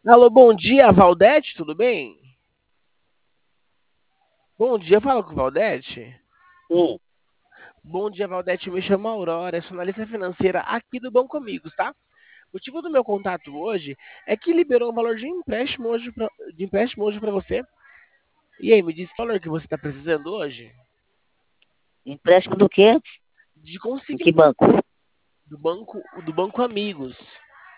Alô, bom dia, Valdete, tudo bem? Bom dia, fala com o Valdete. Sim, Bom dia, Valdete, me chamo Aurora, sou analista financeira aqui do Banco Amigos, tá? O motivo do meu contato hoje é que liberou um valor de empréstimo hoje para você. E aí, me diz que valor que você está precisando hoje? empréstimo do quê? De Em conseguir que banco? do Banco Amigos.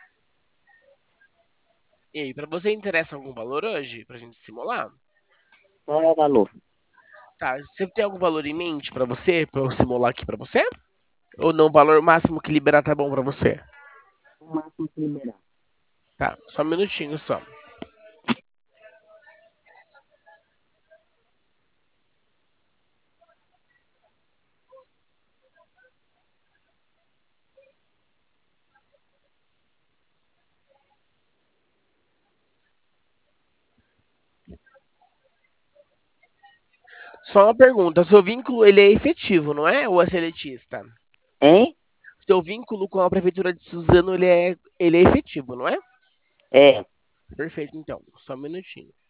E aí, para você interessa algum valor hoje pra gente simular? Qual é o valor? Tá, você tem algum valor em mente para eu simular aqui para você? Ou não, o valor máximo que liberar tá bom para você? O máximo que liberar. Tá, só um minutinho só. Só uma pergunta, seu vínculo ele é efetivo, não é? Ou é seletista? Hein? Seu vínculo com a prefeitura de Suzano ele é efetivo, não é? É, Perfeito, então. Só um minutinho.